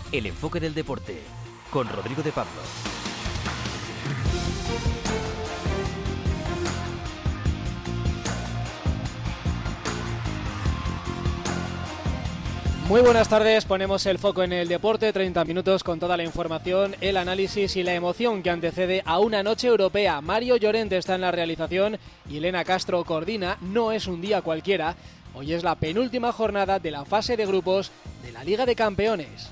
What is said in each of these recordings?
El enfoque del deporte, con Rodrigo de Pablo. Muy buenas tardes, ponemos el foco en el deporte, 30 minutos con toda la información, el análisis y la emoción que antecede a una noche europea. Mario Llorente está en la realización y Elena Castro coordina. No es un día cualquiera, hoy es la penúltima jornada de la fase de grupos de la Liga de Campeones.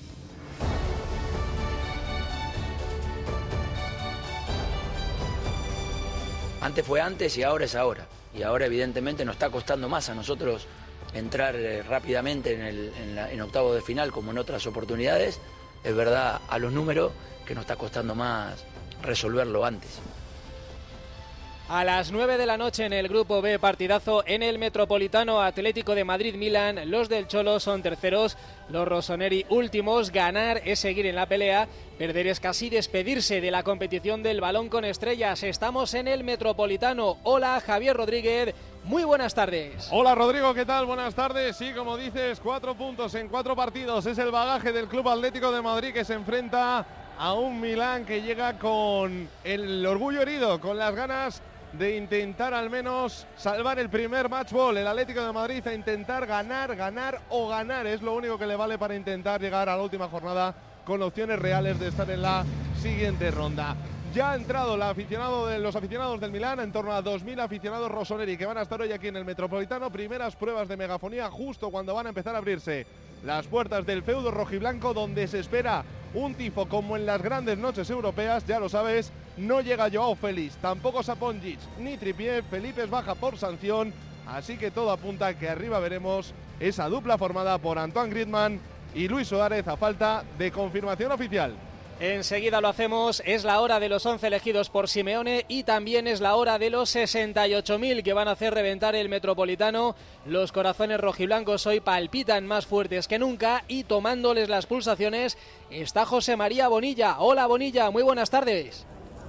Antes fue antes y ahora es ahora. Y ahora evidentemente nos está costando más a nosotros entrar rápidamente en octavos de final como en otras oportunidades. Es verdad a los números que nos está costando más resolverlo antes. A las 9 de la noche en el Grupo B, partidazo en el Metropolitano, Atlético de Madrid-Milán. Los del Cholo son terceros, los rossoneri últimos. Ganar es seguir en la pelea, perder es casi despedirse de la competición del balón con estrellas. Estamos en el Metropolitano. Hola, Javier Rodríguez. Muy buenas tardes. Hola Rodrigo, ¿qué tal? Buenas tardes. Sí, como dices, 4 puntos en 4 partidos. Es el bagaje del Club Atlético de Madrid que se enfrenta a un Milán que llega con el orgullo herido, con las ganas de intentar al menos salvar el primer match ball. El Atlético de Madrid a intentar ganar o ganar. Es lo único que le vale para intentar llegar a la última jornada con opciones reales de estar en la siguiente ronda. Ya ha entrado los aficionados del Milán, en torno a 2.000 aficionados rossoneri que van a estar hoy aquí en el Metropolitano. Primeras pruebas de megafonía justo cuando van a empezar a abrirse las puertas del feudo rojiblanco, donde se espera un tifo como en las grandes noches europeas. Ya lo sabes, no llega Joao Félix, tampoco Saponjic ni Trippier. Felipe es baja por sanción, así que todo apunta a que arriba veremos esa dupla formada por Antoine Griezmann y Luis Suárez a falta de confirmación oficial. Enseguida lo hacemos, es la hora de los 11 elegidos por Simeone y también es la hora de los 68.000 que van a hacer reventar el Metropolitano. Los corazones rojiblancos hoy palpitan más fuertes que nunca y tomándoles las pulsaciones está José María Bonilla. Hola Bonilla, muy buenas tardes.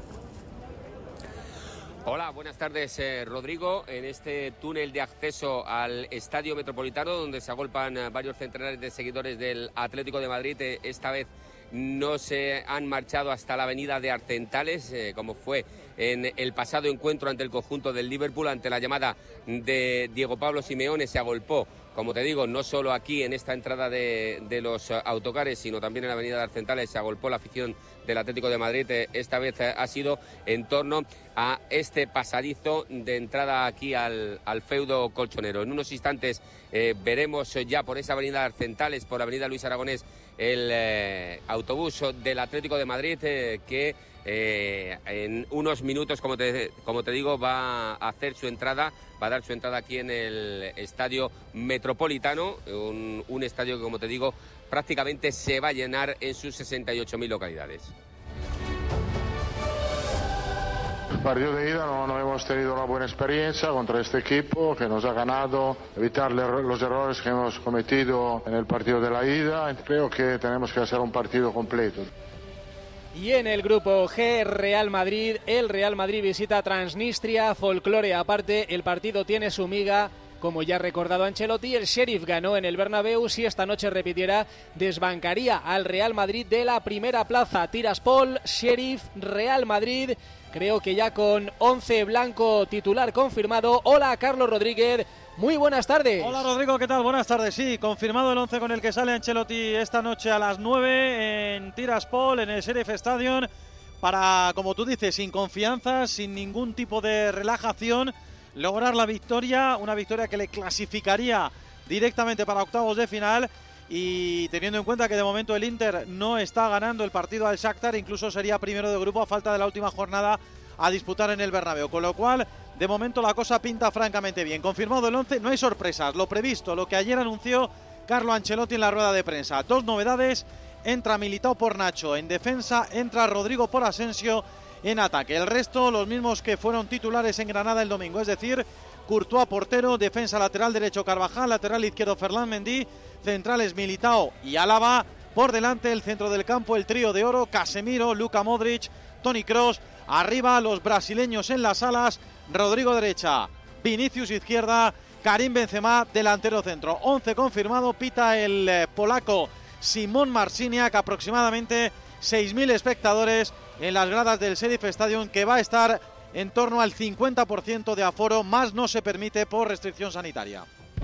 Hola, buenas tardes Rodrigo. En este túnel de acceso al Estadio Metropolitano, donde se agolpan varios centenares de seguidores del Atlético de Madrid, esta vez no se han marchado hasta la avenida de Arcentales, como fue en el pasado encuentro ante el conjunto del Liverpool. Ante la llamada de Diego Pablo Simeone se agolpó, como te digo, no solo aquí en esta entrada de los autocares, sino también en la avenida de Arcentales se agolpó la afición del Atlético de Madrid. Esta vez ha sido en torno a este pasadizo de entrada aquí al feudo colchonero. En unos instantes veremos ya por esa avenida de Arcentales, por la avenida Luis Aragonés, el autobús del Atlético de Madrid que en unos minutos, como te digo, va a hacer su entrada, va a dar su entrada aquí en el Estadio Metropolitano, un estadio que, como te digo, prácticamente se va a llenar en sus 68.000 localidades. El partido de ida no hemos tenido una buena experiencia contra este equipo que nos ha ganado, evitar los errores que hemos cometido en el partido de la ida. Creo que tenemos que hacer un partido completo. Y en el grupo G, Real Madrid, el Real Madrid visita Transnistria, folclore aparte, el partido tiene su miga. Como ya ha recordado Ancelotti, el Sheriff ganó en el Bernabéu. Si esta noche repitiera, desbancaría al Real Madrid de la primera plaza. Tiraspol, Sheriff, Real Madrid. Creo que ya con 11 blanco titular confirmado. Hola, Carlos Rodríguez. Muy buenas tardes. Hola, Rodrigo, ¿qué tal? Buenas tardes. Sí, confirmado el 11 con el que sale Ancelotti esta noche a las 9 en Tiraspol, en el Sheriff Stadium, para, como tú dices, sin confianza, sin ningún tipo de relajación, lograr la victoria, una victoria que le clasificaría directamente para octavos de final. Y teniendo en cuenta que de momento el Inter no está ganando el partido al Shakhtar, incluso sería primero de grupo a falta de la última jornada a disputar en el Bernabéu, con lo cual de momento la cosa pinta francamente bien. Confirmado el 11, no hay sorpresas, lo previsto, lo que ayer anunció Carlo Ancelotti en la rueda de prensa. 2 novedades, entra Militao por Nacho en defensa, entra Rodrigo por Asensio en ataque. El resto los mismos que fueron titulares en Granada el domingo, es decir, Courtois portero, defensa lateral derecho Carvajal, lateral izquierdo Ferland Mendy, centrales Militao y Álava, por delante el centro del campo, el trío de oro, Casemiro, Luka Modric, Toni Kroos, arriba los brasileños en las alas, Rodrigo derecha, Vinicius izquierda, Karim Benzema delantero centro. 11 confirmado, pita el polaco Simón Marciniak, aproximadamente 6.000 espectadores en las gradas del Sheriff Stadium, que va a estar en torno al 50% de aforo, más no se permite por restricción sanitaria.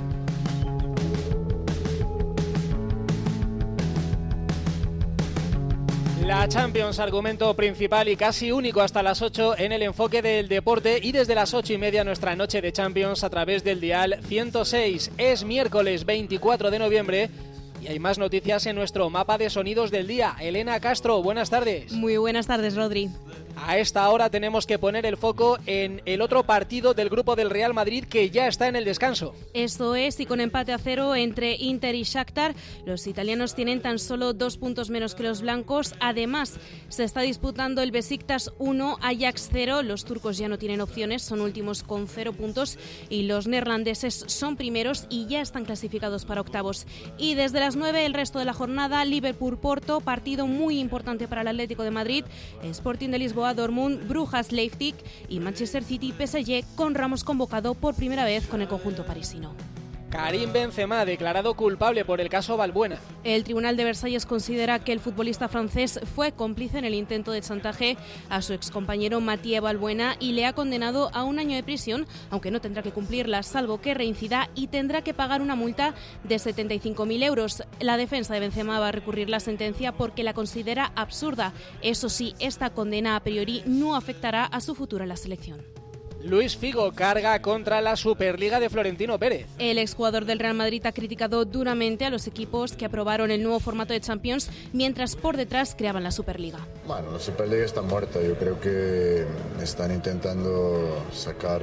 La Champions, argumento principal y casi único hasta las 8 en el enfoque del deporte, y desde las 8:30 nuestra noche de Champions a través del dial 106. Es miércoles 24 de noviembre y hay más noticias en nuestro mapa de sonidos del día. Elena Castro, buenas tardes. Muy buenas tardes, Rodri. A esta hora tenemos que poner el foco en el otro partido del grupo del Real Madrid, que ya está en el descanso. Eso es, y con empate a 0 entre Inter y Shakhtar, los italianos tienen tan solo 2 puntos menos que los blancos. Además, se está disputando el Besiktas 1, Ajax 0. Los turcos ya no tienen opciones, son últimos con 0 puntos, y los neerlandeses son primeros y ya están clasificados para octavos. Y desde las 9 el resto de la jornada, Liverpool-Porto, partido muy importante para el Atlético de Madrid, Sporting de Lisboa, Dortmund, Brujas, Leipzig y Manchester City, PSG, con Ramos convocado por primera vez con el conjunto parisino. Karim Benzema, declarado culpable por el caso Valbuena. El Tribunal de Versalles considera que el futbolista francés fue cómplice en el intento de chantaje a su excompañero Mathieu Valbuena y le ha condenado a 1 año de prisión, aunque no tendrá que cumplirla salvo que reincida, y tendrá que pagar una multa de 75.000 euros. La defensa de Benzema va a recurrir la sentencia porque la considera absurda. Eso sí, esta condena a priori no afectará a su futuro en la selección. Luis Figo carga contra la Superliga de Florentino Pérez. El exjugador del Real Madrid ha criticado duramente a los equipos que aprobaron el nuevo formato de Champions, mientras por detrás creaban la Superliga. Bueno, la Superliga está muerta. Yo creo que están intentando sacar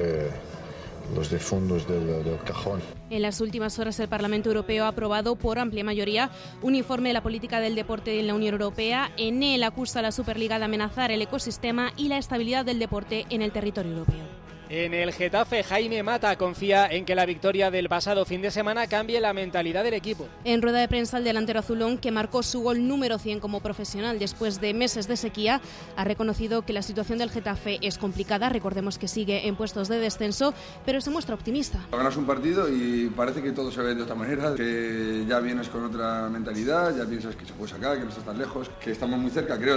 los difuntos del cajón. En las últimas horas el Parlamento Europeo ha aprobado por amplia mayoría un informe de la política del deporte en la Unión Europea. En él acusa a la Superliga de amenazar el ecosistema y la estabilidad del deporte en el territorio europeo. En el Getafe, Jaime Mata confía en que la victoria del pasado fin de semana cambie la mentalidad del equipo. En rueda de prensa, el delantero azulón, que marcó su gol número 100 como profesional después de meses de sequía, ha reconocido que la situación del Getafe es complicada. Recordemos que sigue en puestos de descenso, pero se muestra optimista. Ganas un partido y parece que todo se ve de otra manera, que ya vienes con otra mentalidad, ya piensas que se puede sacar, que no estás tan lejos, que estamos muy cerca, creo,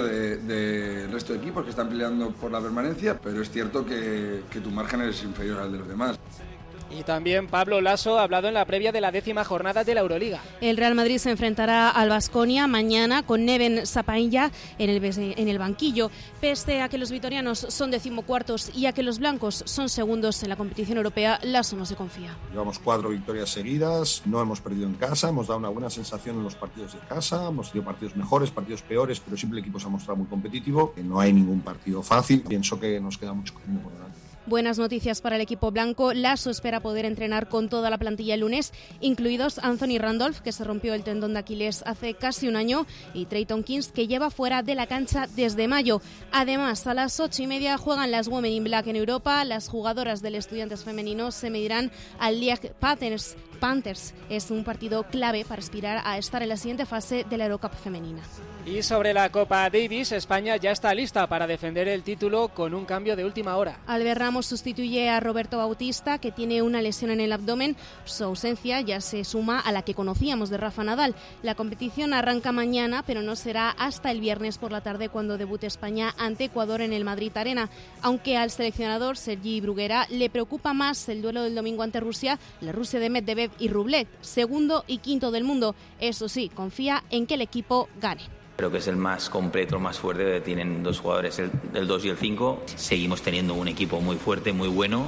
del resto de equipos que están peleando por la permanencia, pero es cierto que tu margen es inferior al de los demás. Y también Pablo Lasso ha hablado en la previa de la 10ª jornada de la Euroliga. El Real Madrid se enfrentará al Baskonia mañana con Neven Sapailla en el banquillo. Pese a que los vitorianos son 14º y a que los blancos son segundos en la competición europea, Lasso no se confía. Llevamos 4 victorias seguidas, no hemos perdido en casa, hemos dado una buena sensación en los partidos de casa, hemos tenido partidos mejores, partidos peores, pero siempre el equipo se ha mostrado muy competitivo. No hay ningún partido fácil, pienso que nos queda mucho camino por delante. Buenas noticias para el equipo blanco. Lasso espera poder entrenar con toda la plantilla el lunes, incluidos Anthony Randolph, que se rompió el tendón de Aquiles hace casi un año, y Trey Tompkins, que lleva fuera de la cancha desde mayo. Además, a las 8:30 juegan las Women in Black en Europa. Las jugadoras del Estudiantes femenino se medirán al Liège Panthers. Es un partido clave para aspirar a estar en la siguiente fase de la Eurocup femenina. Y sobre la Copa Davis, España ya está lista para defender el título con un cambio de última hora. Albert Ramos sustituye a Roberto Bautista, que tiene una lesión en el abdomen. Su ausencia ya se suma a la que conocíamos de Rafa Nadal. La competición arranca mañana, pero no será hasta el viernes por la tarde cuando debute España ante Ecuador en el Madrid Arena. Aunque al seleccionador Sergi Bruguera le preocupa más el duelo del domingo ante Rusia, la Rusia de Medvedev y Rublev, segundo y quinto del mundo. Eso sí, confía en que el equipo gane. Creo que es el más completo, más fuerte. Tienen 2 jugadores, el 2 y el 5. Seguimos teniendo un equipo muy fuerte, muy bueno.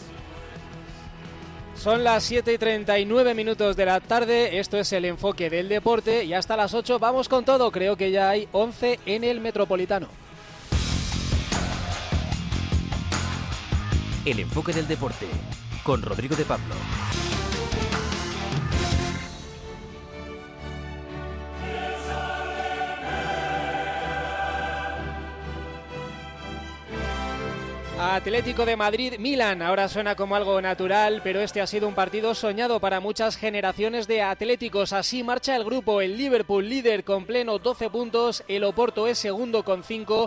Son las 7:39 de la tarde. Esto es el enfoque del deporte. Y hasta las 8 vamos con todo. Creo que ya hay 11 en el Metropolitano. El enfoque del deporte con Rodrigo de Pablo. Atlético de Madrid-Milan, ahora suena como algo natural, pero este ha sido un partido soñado para muchas generaciones de atléticos. Así marcha el grupo, el Liverpool líder con pleno 12 puntos, el Oporto es segundo con 5,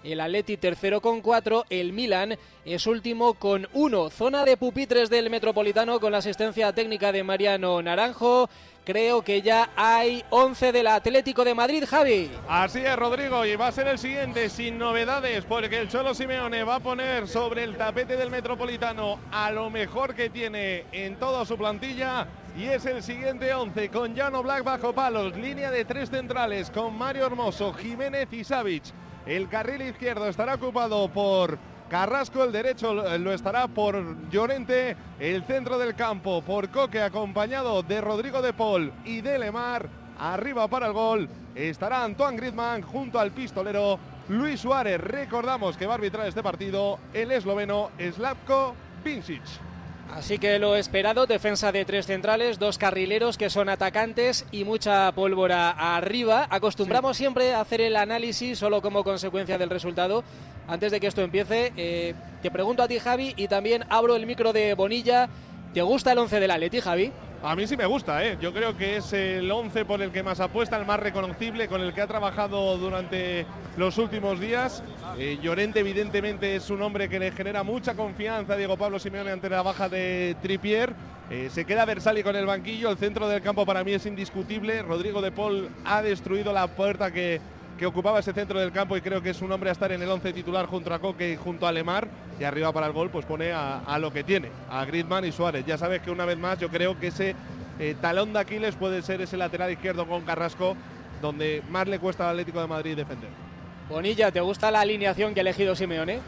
el Atleti tercero con 4, el Milan es último con 1. Zona de pupitres del Metropolitano con la asistencia técnica de Mariano Naranjo. Creo que ya hay 11 del Atlético de Madrid, Javi. Así es, Rodrigo, y va a ser el siguiente, sin novedades, porque el Cholo Simeone va a poner sobre el tapete del Metropolitano a lo mejor que tiene en toda su plantilla, y es el siguiente 11, con Jan Oblak bajo palos, línea de 3 centrales, con Mario Hermoso, Jiménez y Savic. El carril izquierdo estará ocupado por Carrasco, el derecho lo estará por Llorente, el centro del campo por Coque, acompañado de Rodrigo de Paul y de Lemar. Arriba para el gol estará Antoine Griezmann junto al pistolero Luis Suárez. Recordamos que va a arbitrar este partido el esloveno Slavko Vincic. Así que lo esperado, defensa de 3 centrales, 2 carrileros que son atacantes y mucha pólvora arriba. Acostumbramos siempre a hacer el análisis solo como consecuencia del resultado. Antes de que esto empiece, te pregunto a ti, Javi, y también abro el micro de Bonilla. ¿Te gusta el 11 del Atleti, Javi? A mí sí me gusta, ¿eh? Yo creo que es el 11 por el que más apuesta, el más reconocible, con el que ha trabajado durante los últimos días. Llorente, evidentemente, es un hombre que le genera mucha confianza a Diego Pablo Simeone ante la baja de Trippier. Se queda Bersali con el banquillo, el centro del campo para mí es indiscutible. Rodrigo de Paul ha destruido la puerta que ocupaba ese centro del campo y creo que es un hombre a estar en el 11 titular junto a Coque y junto a Lemar, y arriba para el gol pues pone a lo que tiene, a Griezmann y Suárez. Ya sabes que una vez más yo creo que ese talón de Aquiles puede ser ese lateral izquierdo con Carrasco, donde más le cuesta al Atlético de Madrid defender. Bonilla, ¿te gusta la alineación que ha elegido Simeone?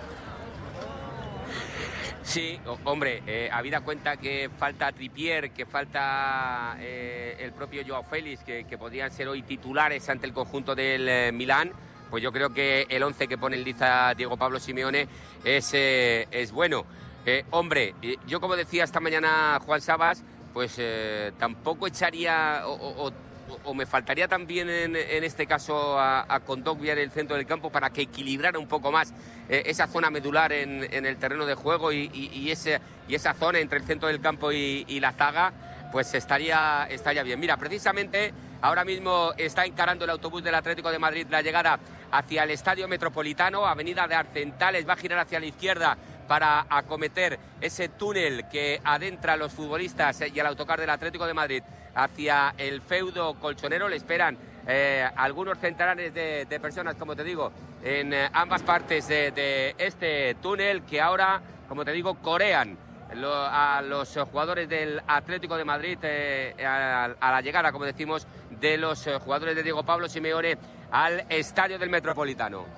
Sí, hombre, habida cuenta que falta Trippier, que falta el propio Joao Félix, que podrían ser hoy titulares ante el conjunto del Milán, pues yo creo que el 11 que pone en liza Diego Pablo Simeone es bueno. Hombre, yo como decía esta mañana Juan Sabas, pues tampoco echaría o me faltaría también en este caso a Kondogbia en el centro del campo para que equilibrara un poco más esa zona medular en el terreno de juego y esa zona entre el centro del campo y la zaga, pues estaría bien. Mira, precisamente ahora mismo está encarando el autobús del Atlético de Madrid la llegada hacia el Estadio Metropolitano, avenida de Arcentales, va a girar hacia la izquierda para acometer ese túnel que adentra a los futbolistas y al autocar del Atlético de Madrid hacia el feudo colchonero. Le esperan algunos centenares de personas, como te digo, en ambas partes de este túnel que ahora, como te digo, corean a los jugadores del Atlético de Madrid a la llegada, como decimos, de los jugadores de Diego Pablo Simeone al Estadio del Metropolitano.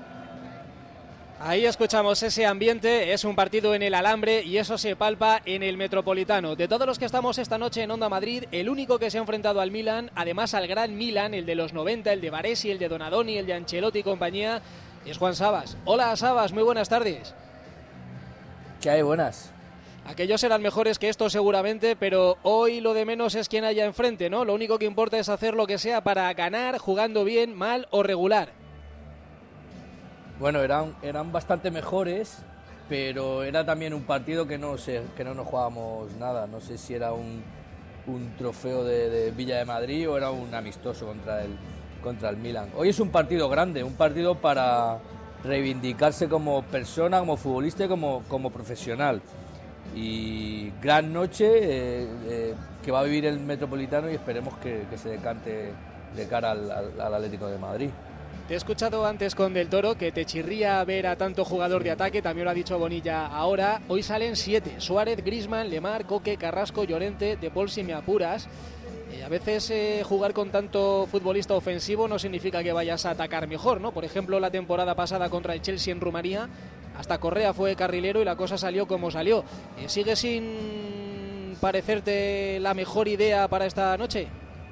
Ahí escuchamos ese ambiente, es un partido en el Alambre y eso se palpa en el Metropolitano. De todos los que estamos esta noche en Onda Madrid, el único que se ha enfrentado al Milan, además al gran Milan, el de los 90, el de Baresi, el de Donadoni, el de Ancelotti y compañía, es Juan Sabas. Hola Sabas, muy buenas tardes. ¿Qué hay? Buenas. Aquellos serán mejores que estos seguramente, pero hoy lo de menos es quien haya enfrente, ¿no? Lo único que importa es hacer lo que sea para ganar, jugando bien, mal o regular. Bueno, eran bastante mejores, pero era también un partido que no nos jugábamos nada. No sé si era un trofeo de Villa de Madrid o era un amistoso contra el Milan. Hoy es un partido grande, un partido para reivindicarse como persona, como futbolista y como profesional. Y gran noche que va a vivir el Metropolitano y esperemos que se decante de cara al Atlético de Madrid. Te he escuchado antes con Del Toro que te chirría ver a tanto jugador de ataque, también lo ha dicho Bonilla ahora. Hoy salen 7, Suárez, Griezmann, Lemar, Coque, Carrasco, Llorente, De Paul si me apuras. A veces jugar con tanto futbolista ofensivo no significa que vayas a atacar mejor, ¿no? Por ejemplo, la temporada pasada contra el Chelsea en Rumanía, hasta Correa fue carrilero y la cosa salió como salió. ¿Sigue sin parecerte la mejor idea para esta noche?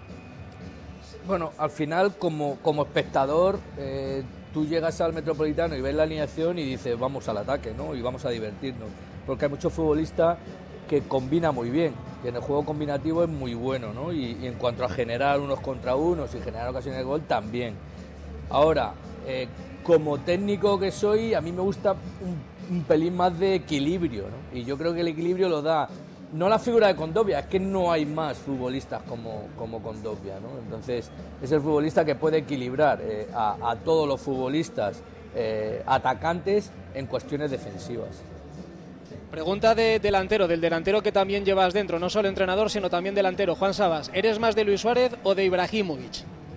Bueno, al final, como espectador, tú llegas al Metropolitano y ves la alineación y dices, vamos al ataque, ¿no? Y vamos a divertirnos. Porque hay muchos futbolistas que combinan muy bien, que en el juego combinativo es muy bueno, ¿no? Y en cuanto a generar unos contra unos y generar ocasiones de gol, también. Ahora, como técnico que soy, a mí me gusta un pelín más de equilibrio, ¿no? Y yo creo que el equilibrio lo da no la figura de Kondogbia, es que no hay más futbolistas como Kondogbia, ¿no? Entonces es el futbolista que puede equilibrar a todos los futbolistas atacantes en cuestiones defensivas. Pregunta del delantero que también llevas dentro, no solo entrenador, sino también delantero. Juan Sabas, ¿eres más de Luis Suárez o de Ibrahimovic?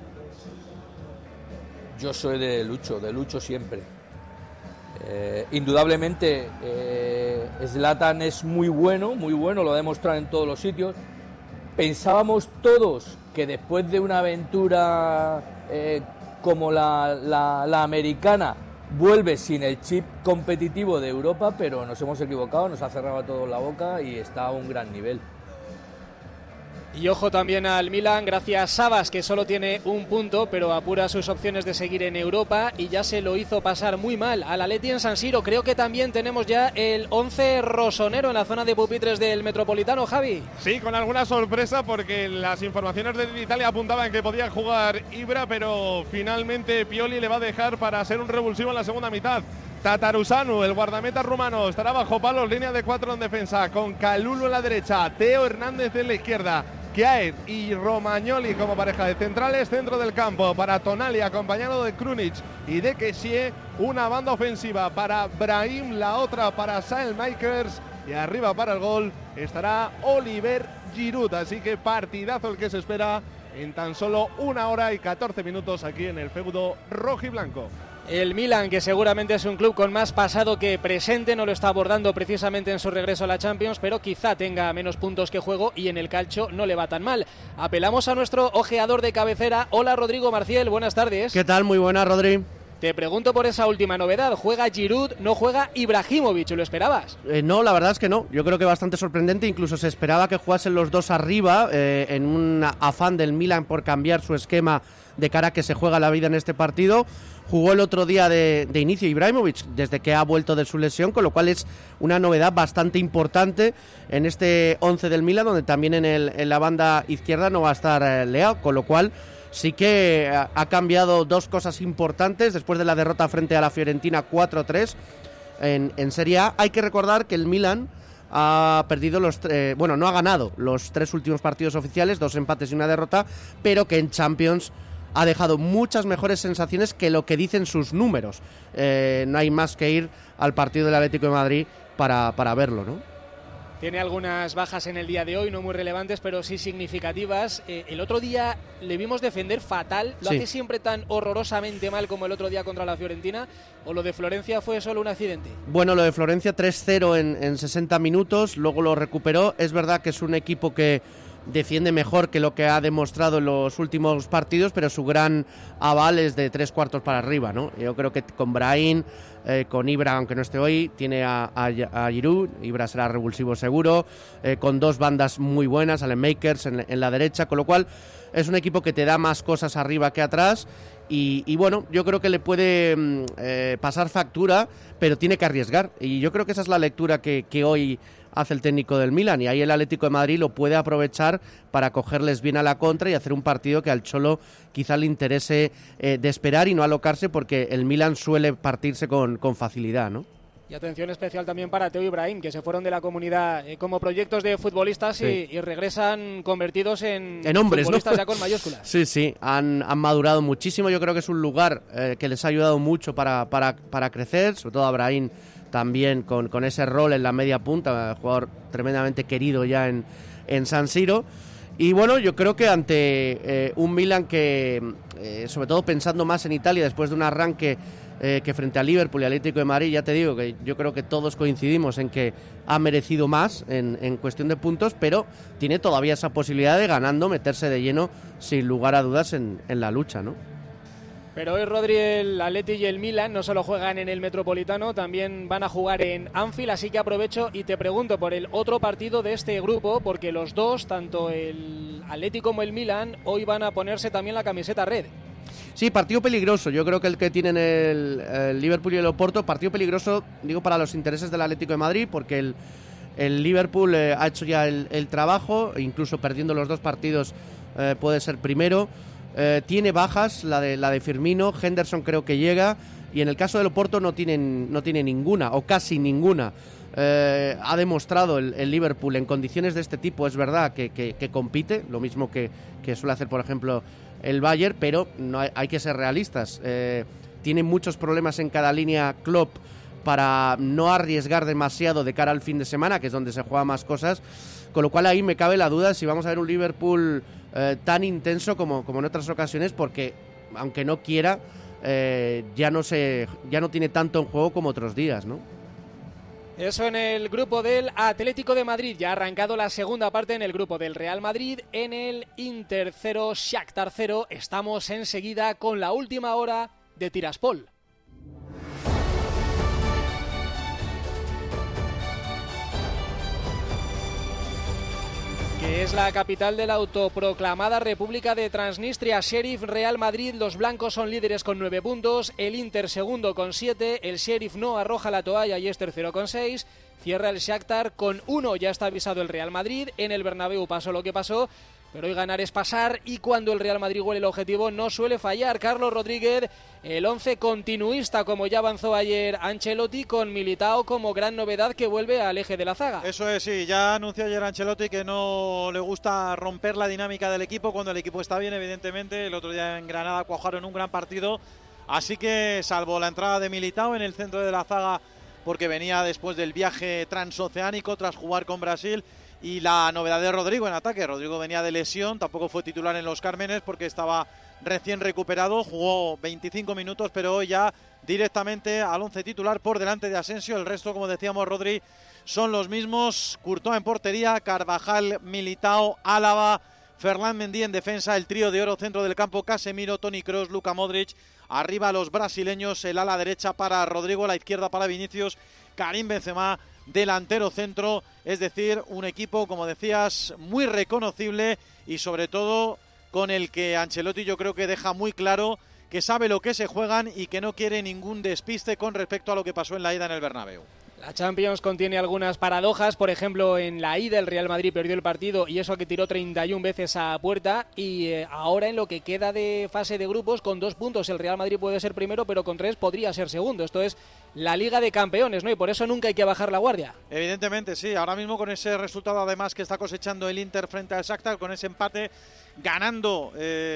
Yo soy de Lucho siempre. Indudablemente, Zlatan es muy bueno, lo ha demostrado en todos los sitios. Pensábamos todos que después de una aventura como la americana, vuelve sin el chip competitivo de Europa, pero nos hemos equivocado, nos ha cerrado a todos la boca y está a un gran nivel. Y ojo también al Milan, gracias Sabas, que solo tiene un punto, pero apura sus opciones de seguir en Europa y ya se lo hizo pasar muy mal al Atleti en San Siro. Creo que también tenemos ya el 11 rosonero en la zona de pupitres del Metropolitano, Javi. Sí, con alguna sorpresa, porque las informaciones de Italia apuntaban que podía jugar Ibra, pero finalmente Pioli le va a dejar para ser un revulsivo en la segunda mitad. Tatarusanu, el guardameta rumano, estará bajo palos, línea de 4 en defensa, con Kalulu en la derecha, Teo Hernández en la izquierda, Kjaer y Romagnoli como pareja de centrales, centro del campo para Tonali acompañado de Krunic y de Kessie, una banda ofensiva para Brahim, la otra para Saelmakers y arriba para el gol estará Oliver Giroud, así que partidazo el que se espera en tan solo 1 hora y 14 minutos aquí en el feudo rojiblanco. El Milan, que seguramente es un club con más pasado que presente, no lo está abordando precisamente en su regreso a la Champions, pero quizá tenga menos puntos que juego y en el calcio no le va tan mal. Apelamos a nuestro ojeador de cabecera. Hola, Rodrigo Marciel, buenas tardes. ¿Qué tal? Muy buenas, Rodri. Te pregunto por esa última novedad. ¿Juega Giroud, no juega Ibrahimovic? ¿Lo esperabas? No, la verdad es que no. Yo creo que bastante sorprendente. Incluso se esperaba que jugasen los dos arriba, en un afán del Milan por cambiar su esquema de cara a que se juega la vida en este partido. Jugó el otro día de inicio Ibrahimovic desde que ha vuelto de su lesión, con lo cual es una novedad bastante importante en este 11 del Milan, donde también en la banda izquierda no va a estar Leao, con lo cual sí que ha cambiado dos cosas importantes después de la derrota frente a la Fiorentina 4-3 en Serie A. Hay que recordar que el Milan ha perdido no ha ganado los 3 últimos partidos oficiales, 2 empates y una derrota, pero que en Champions ha dejado muchas mejores sensaciones que lo que dicen sus números. No hay más que ir al partido del Atlético de Madrid para verlo, ¿no? Tiene algunas bajas en el día de hoy, no muy relevantes, pero sí significativas. El otro día le vimos defender fatal. ¿Lo hace siempre tan horrorosamente mal como el otro día contra la Fiorentina? ¿O lo de Florencia fue solo un accidente? Bueno, lo de Florencia 3-0 en 60 minutos, luego lo recuperó. Es verdad que es un equipo que defiende mejor que lo que ha demostrado en los últimos partidos, pero su gran aval es de 3/4 para arriba, ¿no? Yo creo que con Brahim, con Ibra, aunque no esté hoy, tiene a Giroud. Ibra será revulsivo seguro, con 2 bandas muy buenas, Saelmakers en la derecha, con lo cual es un equipo que te da más cosas arriba que atrás. Y bueno, yo creo que le puede pasar factura, pero tiene que arriesgar. Y yo creo que esa es la lectura que hoy hace el técnico del Milan, y ahí el Atlético de Madrid lo puede aprovechar para cogerles bien a la contra y hacer un partido que al Cholo quizá le interese de esperar y no alocarse, porque el Milan suele partirse con facilidad, ¿no? Y atención especial también para Teo y Brahim, que se fueron de la comunidad como proyectos de futbolistas y regresan convertidos en hombres, futbolistas, ¿no? ya con mayúsculas. Sí, han madurado muchísimo. Yo creo que es un lugar que les ha ayudado mucho para crecer, sobre todo a Brahim también con ese rol en la media punta, jugador tremendamente querido ya en San Siro. Y bueno, yo creo que ante un Milan que, sobre todo pensando más en Italia, después de un arranque que frente a Liverpool y Atlético de Madrid, ya te digo que yo creo que todos coincidimos en que ha merecido más en cuestión de puntos, pero tiene todavía esa posibilidad de, ganando, meterse de lleno sin lugar a dudas en la lucha, ¿no? Pero hoy, Rodri, el Atleti y el Milan no solo juegan en el Metropolitano, también van a jugar en Anfield, así que aprovecho y te pregunto por el otro partido de este grupo, porque los dos, tanto el Atleti como el Milan, hoy van a ponerse también la camiseta red. Sí, partido peligroso. Yo creo que el que tienen el Liverpool y el Oporto, partido peligroso, digo, para los intereses del Atlético de Madrid, porque el Liverpool ha hecho ya el trabajo, incluso perdiendo los 2 partidos puede ser primero. Tiene bajas, la de Firmino, Henderson creo que llega, y en el caso del Oporto no tiene ninguna, o casi ninguna. Ha demostrado el Liverpool en condiciones de este tipo, es verdad que compite, lo mismo que suele hacer, por ejemplo, el Bayern, pero no hay que ser realistas. tiene muchos problemas en cada línea Klopp para no arriesgar demasiado de cara al fin de semana, que es donde se juegan más cosas, con lo cual ahí me cabe la duda si vamos a ver un Liverpool tan intenso como en otras ocasiones, porque aunque no quiera, ya no tiene tanto en juego como otros días, ¿no? Eso en el grupo del Atlético de Madrid. Ya ha arrancado la segunda parte en el grupo del Real Madrid. En el Inter 0, Shakhtar 0. Estamos enseguida con la última hora de Tiraspol. Que es la capital de la autoproclamada República de Transnistria. Sheriff, Real Madrid, los blancos son líderes con 9 puntos, el Inter segundo con 7, el Sheriff no arroja la toalla y es tercero con 6, cierra el Shakhtar con 1, ya está avisado el Real Madrid, en el Bernabéu pasó lo que pasó, pero hoy ganar es pasar y cuando el Real Madrid huele el objetivo no suele fallar. Carlos Rodríguez, el 11 continuista como ya avanzó ayer Ancelotti, con Militao como gran novedad que vuelve al eje de la zaga. Eso es, sí, ya anunció ayer Ancelotti que no le gusta romper la dinámica del equipo cuando el equipo está bien, evidentemente. El otro día en Granada cuajaron un gran partido, así que salvo la entrada de Militao en el centro de la zaga, porque venía después del viaje transoceánico tras jugar con Brasil, y la novedad de Rodrigo en ataque. Rodrigo venía de lesión, tampoco fue titular en los Cármenes porque estaba recién recuperado, jugó 25 minutos, pero hoy ya directamente al 11 titular por delante de Asensio. El resto, como decíamos, Rodri, son los mismos. Courtois en portería, Carvajal, Militao, Álava, Ferland Mendy en defensa, el trío de oro centro del campo, Casemiro, Toni Kroos, Luka Modric, arriba los brasileños, el ala derecha para Rodrigo, la izquierda para Vinicius, Karim Benzema, delantero centro, es decir, un equipo, como decías, muy reconocible y sobre todo con el que Ancelotti yo creo que deja muy claro que sabe lo que se juegan y que no quiere ningún despiste con respecto a lo que pasó en la ida en el Bernabéu. La Champions contiene algunas paradojas, por ejemplo, en la ida el Real Madrid perdió el partido y eso que tiró 31 veces a puerta, y ahora en lo que queda de fase de grupos, con 2 puntos el Real Madrid puede ser primero, pero con 3 podría ser segundo. Esto es la Liga de Campeones, ¿no? Y por eso nunca hay que bajar la guardia. Evidentemente, sí. Ahora mismo con ese resultado además que está cosechando el Inter frente al Shakhtar, con ese empate, ganando,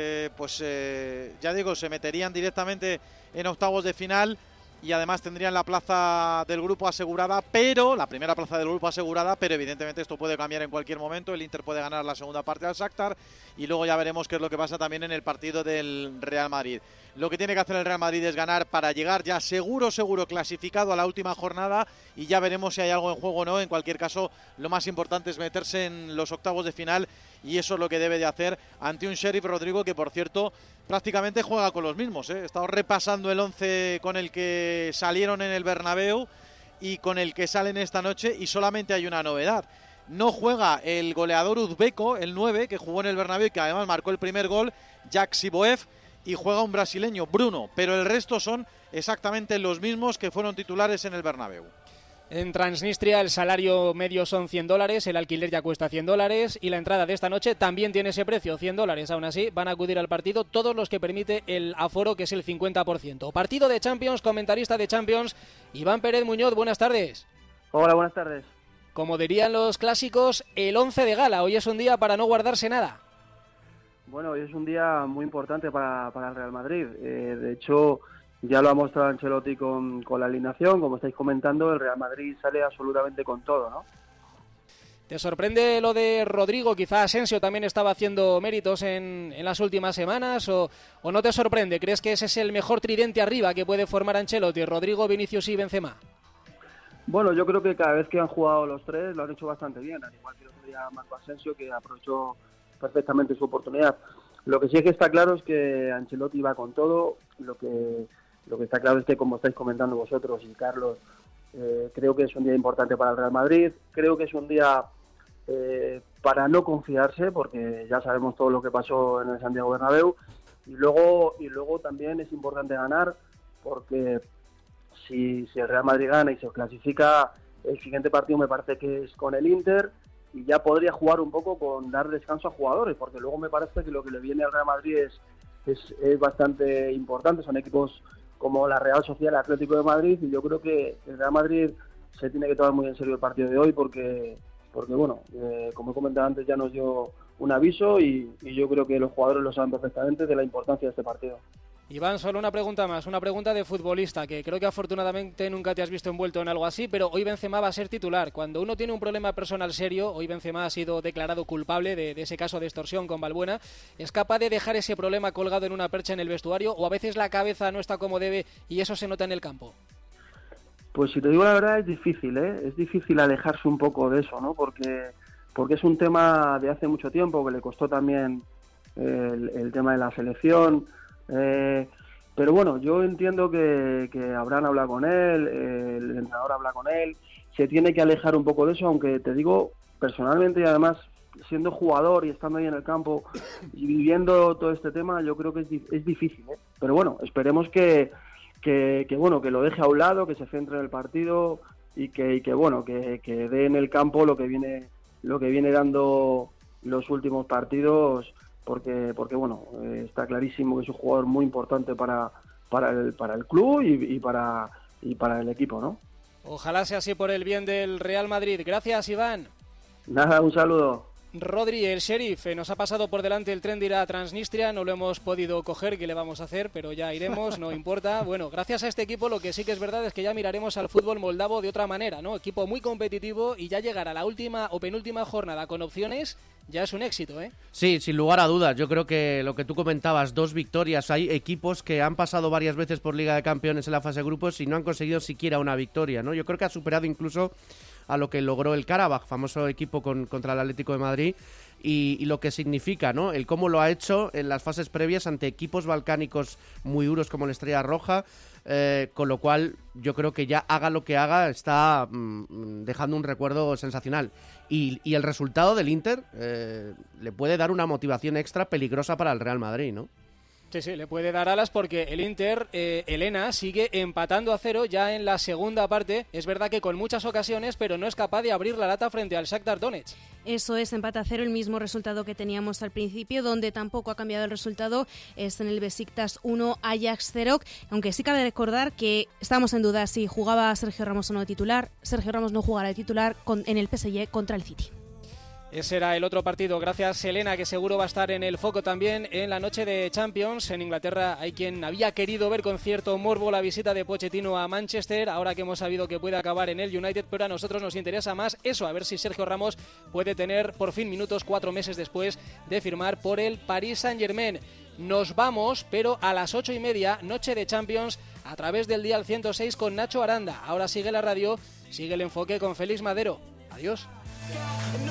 ya digo, se meterían directamente en octavos de final. Y además tendrían la plaza del grupo asegurada, pero la primera plaza del grupo asegurada, pero evidentemente esto puede cambiar en cualquier momento. El Inter puede ganar la segunda parte al Shakhtar y luego ya veremos qué es lo que pasa también en el partido del Real Madrid. Lo que tiene que hacer el Real Madrid es ganar para llegar ya seguro clasificado a la última jornada y ya veremos si hay algo en juego o no. En cualquier caso, lo más importante es meterse en los octavos de final y eso es lo que debe de hacer ante un Sheriff, Rodrigo, que por cierto prácticamente juega con los mismos, ¿eh? He estado repasando el 11 con el que salieron en el Bernabéu y con el que salen esta noche y solamente hay una novedad. No juega el goleador uzbeco, el 9, que jugó en el Bernabéu y que además marcó el primer gol, Jack Siboev, y juega un brasileño, Bruno, pero el resto son exactamente los mismos que fueron titulares en el Bernabéu. En Transnistria el salario medio son $100, el alquiler ya cuesta $100 y la entrada de esta noche también tiene ese precio, $100. Aún así van a acudir al partido todos los que permite el aforo, que es el 50%. Partido de Champions, comentarista de Champions, Iván Pérez Muñoz, buenas tardes. Hola, buenas tardes. Como dirían los clásicos, el 11 de gala, hoy es un día para no guardarse nada. Bueno, hoy es un día muy importante para el Real Madrid. De hecho, ya lo ha mostrado Ancelotti con la alineación. Como estáis comentando, el Real Madrid sale absolutamente con todo, ¿no? ¿Te sorprende lo de Rodrigo? Quizá Asensio también estaba haciendo méritos en las últimas semanas, o no te sorprende. ¿Crees que ese es el mejor tridente arriba que puede formar Ancelotti, Rodrigo, Vinicius y Benzema? Bueno, yo creo que cada vez que han jugado los tres lo han hecho bastante bien, al igual que el otro día Marco Asensio, que aprovechó perfectamente su oportunidad. Lo que sí es que está claro es que Ancelotti va con todo. Lo que está claro es que, como estáis comentando vosotros y Carlos, creo que es un día importante para el Real Madrid. Creo que es un día para no confiarse, porque ya sabemos todo lo que pasó en el Santiago Bernabéu. Y luego también es importante ganar, porque si el Real Madrid gana y se clasifica, el siguiente partido me parece que es con el Inter, y ya podría jugar un poco con dar descanso a jugadores, porque luego me parece que lo que le viene al Real Madrid es bastante importante. Son equipos como la Real Sociedad, el Atlético de Madrid, y yo creo que el Real Madrid se tiene que tomar muy en serio el partido de hoy, porque bueno, como he comentado antes, ya nos dio un aviso y yo creo que los jugadores lo saben perfectamente de la importancia de este partido. Iván, solo una pregunta más, una pregunta de futbolista, que creo que afortunadamente nunca te has visto envuelto en algo así, pero hoy Benzema va a ser titular. Cuando uno tiene un problema personal serio, hoy Benzema ha sido declarado culpable de ese caso de extorsión con Valbuena, ¿es capaz de dejar ese problema colgado en una percha en el vestuario o a veces la cabeza no está como debe y eso se nota en el campo? Pues si te digo la verdad es difícil, es difícil alejarse un poco de eso, ¿no? Porque es un tema de hace mucho tiempo que le costó también el tema de la selección. Pero bueno, yo entiendo que Abraham habla con él, el entrenador habla con él, se tiene que alejar un poco de eso, aunque te digo personalmente y además siendo jugador y estando ahí en el campo y viviendo todo este tema, yo creo que es difícil, pero bueno, esperemos que lo deje a un lado, que se centre en el partido y que dé en el campo lo que viene dando los últimos partidos. Porque bueno, está clarísimo que es un jugador muy importante para el club y para el equipo, ¿no? Ojalá sea así por el bien del Real Madrid. Gracias, Iván. Nada, un saludo. Rodri, el Sheriff, nos ha pasado por delante el tren de ir a Transnistria, no lo hemos podido coger, ¿qué le vamos a hacer? Pero ya iremos, no importa. Bueno, gracias a este equipo lo que sí que es verdad es que ya miraremos al fútbol moldavo de otra manera, ¿no? Equipo muy competitivo y ya llegar a la última o penúltima jornada con opciones ya es un éxito, ¿eh? Sí, sin lugar a dudas. Yo creo que lo que tú comentabas, 2 victorias. Hay equipos que han pasado varias veces por Liga de Campeones en la fase de grupos y no han conseguido siquiera una victoria, ¿no? Yo creo que ha superado incluso a lo que logró el Karabakh, famoso equipo contra el Atlético de Madrid, y lo que significa, ¿no? El cómo lo ha hecho en las fases previas ante equipos balcánicos muy duros como la Estrella Roja, con lo cual yo creo que ya haga lo que haga está dejando un recuerdo sensacional. Y el resultado del Inter le puede dar una motivación extra peligrosa para el Real Madrid, ¿no? Sí, le puede dar alas porque el Inter, Elena, sigue empatando a 0 ya en la segunda parte. Es verdad que con muchas ocasiones, pero no es capaz de abrir la lata frente al Shakhtar Donetsk. Eso es, empate a 0, el mismo resultado que teníamos al principio, donde tampoco ha cambiado el resultado, es en el Besiktas 1, Ajax 0, aunque sí cabe recordar que estábamos en duda si jugaba Sergio Ramos o no de titular. Sergio Ramos no jugará de titular en el PSG contra el City. Ese era el otro partido. Gracias, Elena, que seguro va a estar en el foco también en la noche de Champions. En Inglaterra hay quien había querido ver con cierto morbo la visita de Pochettino a Manchester, ahora que hemos sabido que puede acabar en el United, pero a nosotros nos interesa más eso, a ver si Sergio Ramos puede tener por fin minutos 4 meses después de firmar por el Paris Saint-Germain. Nos vamos, pero a las 8:30, noche de Champions, a través del dial 106 con Nacho Aranda. Ahora sigue la radio, sigue el enfoque con Félix Madero. Adiós.